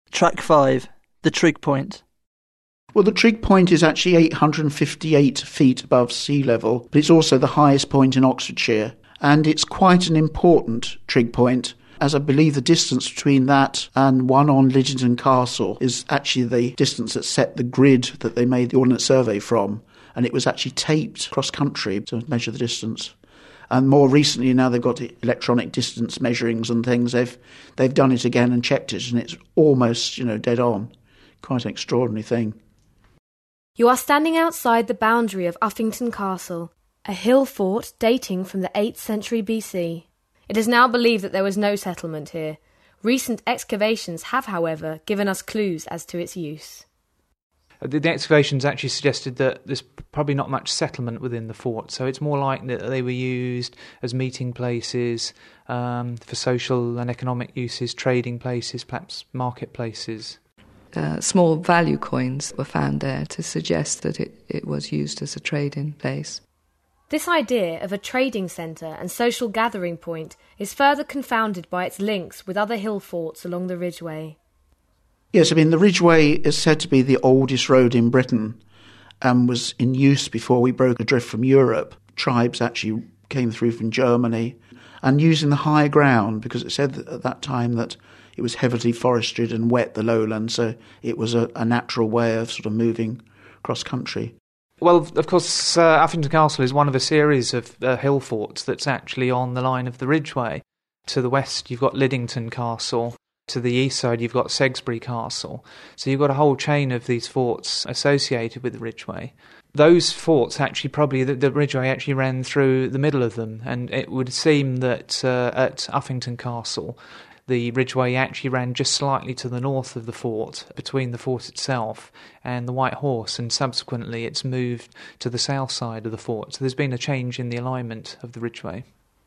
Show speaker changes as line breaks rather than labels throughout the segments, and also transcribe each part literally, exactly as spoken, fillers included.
Track five, the Trig Point.
Well, the Trig Point is actually eight hundred fifty-eight feet above sea level, but it's also the highest point in Oxfordshire. And it's quite an important trig point, as I believe the distance between that and one on Lidington Castle is actually the distance that set the grid that they made the Ordnance Survey from. And it was actually taped cross-country to measure the distance. And more recently, now they've got electronic distance measurings and things, they've they've done it again and checked it, and it's almost, you know, dead on. Quite an extraordinary thing.
You are standing outside the boundary of Uffington Castle, a hill fort dating from the eighth century B C. It is now believed that there was no settlement here. Recent excavations have, however, given us clues as to its use.
The, the excavations actually suggested that there's probably not much settlement within the fort, so it's more likely that they were used as meeting places, um, for social and economic uses, trading places, perhaps marketplaces.
Uh, small value coins were found there to suggest that it, it was used as a trading place.
This idea of a trading centre and social gathering point is further confounded by its links with other hill forts along the Ridgeway.
Yes, I mean, the Ridgeway is said to be the oldest road in Britain and was in use before we broke adrift from Europe. Tribes actually came through from Germany and using the high ground, because it said at that time that it was heavily forested and wet, the lowland, so it was a, a natural way of sort of moving across country.
Well, of course, uh, Uffington Castle is one of a series of uh, hill forts that's actually on the line of the Ridgeway. To the west, you've got Lidington Castle. To the east side, you've got Sexbury Castle. So you've got a whole chain of these forts associated with the Ridgeway. Those forts actually probably, the, the Ridgeway actually ran through the middle of them, and it would seem that uh, at Uffington Castle, the Ridgeway actually ran just slightly to the north of the fort, between the fort itself and the White Horse, and subsequently it's moved to the south side of the fort. So there's been a change in the alignment of the Ridgeway.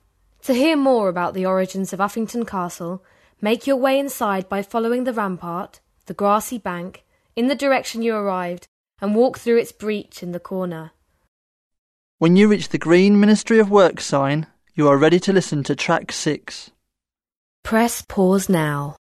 To hear more about the origins of Uffington Castle, make your way inside by following the rampart, the grassy bank, in the direction you arrived, and walk through its breach in the corner.
When you reach the green Ministry of Work sign, you are ready to listen to track six.
Press pause now.